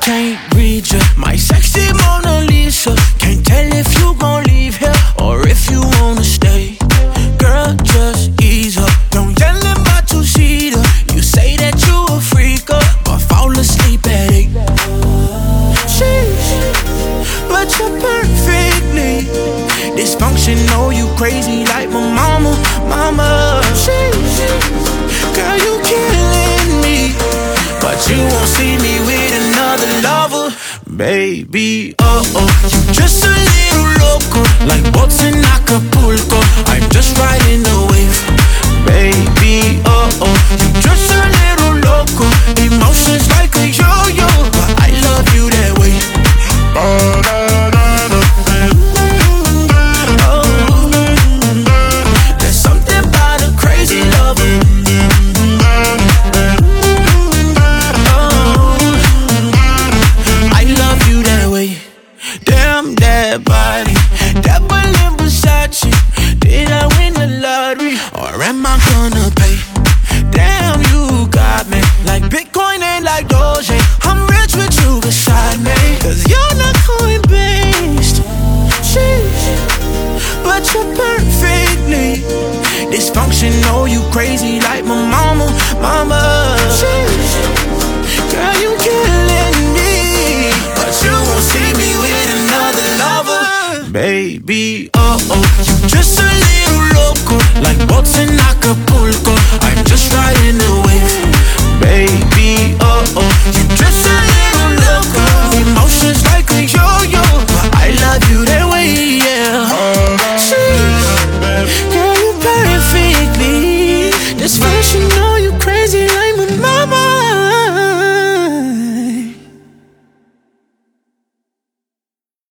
can't read you. My sexy Mona Lisa. Can't tell if you gon' leave here or if you wanna stay. Girl, just ease up. Don't yell at my two-seater. You say that you a freaker, but fall asleep at 8. Sheesh, but you're perfectly dysfunctional. You crazy like my mama, mama. Sheesh, girl, you killing me, but you won't see me with another lover. Baby, you just a little loco, like boats in Acapulco. I'm just riding the wave. Baby, you just a little loco, emotions like a yo-yo, but I love you that way. There's something about a crazy lover. Damn that body, that Berlin Versace. Did I win the lottery, or am I gonna pay? Damn, you got me like Bitcoin and like Doge. I'm rich with you beside me, cause you're not coin-based. Sheesh, but you're perfectly dysfunctional. You crazy like my mama, mama. Sheesh, girl, you killing me, but you won't see me with another lover. Baby, you just a little loco, like boats in Acapulco.